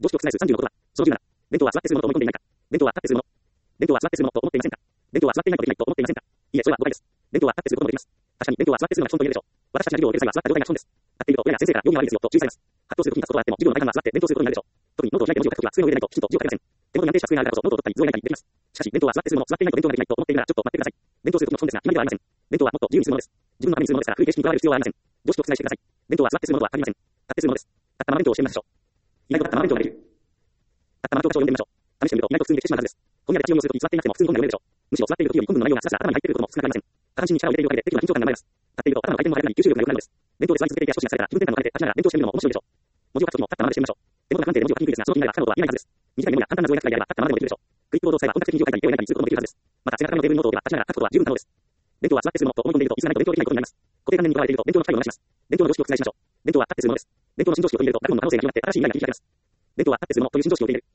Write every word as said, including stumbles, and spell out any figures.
常識を覆すさんじゅうの言葉。そのじゅうなな。伝統は座ってするものと思い込んでいないか。伝統は立ってするもの。伝統は座ってするものと思っていませんか。伝統は座っていないことできないと思っていませんか。いいえ、それは誤解です。伝統は立ってすることもできます。確かに伝統は座ってするのが基本と言えるでしょう。私たちが授業を受ける際は座った状態が基本です。立っていると親が先生から用意が悪いですよと注意されます。発動するときに立つことはあっても授業の大半は座って伝統することになるでしょう。特にノートを開いて文字を書くときは机の上でないときちんと字を書けません。手元に安定した机があるからこそノートを取ったり図を描いたりできます。しかし伝統は座ってするもの、座っていないと伝統ができないと思っているならちょっと待ってください。伝統するときの基本ですが、今ではありません。伝統はもっと自由にするものです。自分のためにするものですから古い形式に加わる必要はありません。常識を覆してください。伝統は座ってするものとは限りません。立ってするものです。立ったまま勉強をしてみましょう。意外と立ったまま勉強ができる。立ったまま教科書を読んでみましょう。試してみると意外と普通にできてしまうはずです。本屋で記憶をするとき座っていなくても普通の本が読めるでしょう。むしろ座っているときより本文の内容がさらさら頭に入ってくることも少なくありません。下半身に力を入れているおかげで適度な緊張感が生まれます。立っていると頭の回転も速くなり吸収力が良くなるのです。伝統で座り続けていて足腰が疲れたら気分転換も兼ねて立ちながら勉強してみるのも面白いでしょう。文字を書くときも立ったままでしてみましょう。手元が不安定で文字を書きにくいですが、その気になれば不可能とは言えないはずです。短いメモや簡単な図を描くくらいであれば立ったままでもできるでしょう。クリップボードを使えば本格的に字を書いたり手を描いたりすることもできるはずです。また背中のテーブルにノートを置けば立ちながら書くことは十分可能です。伝統は座ってするものと思い込んでいるといつの間にか勉強できないことになります。固定観念にとらわれていると伝統の機会を逃します。伝統の常識を覆しましょう。伝統は立ってするものです。伝統の新常識を取り入れると学問の可能性が広がって新しい未来が切り開けます。伝統は立ってするものという新常識を取り入れる。